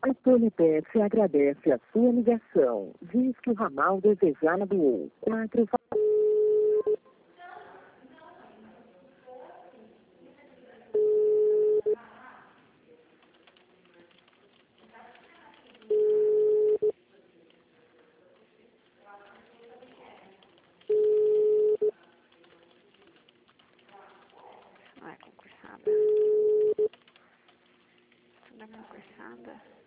A Polipet agradece a sua ligação. Diz que o ramal desejado ou 4... Não é concursada. Não é concursada.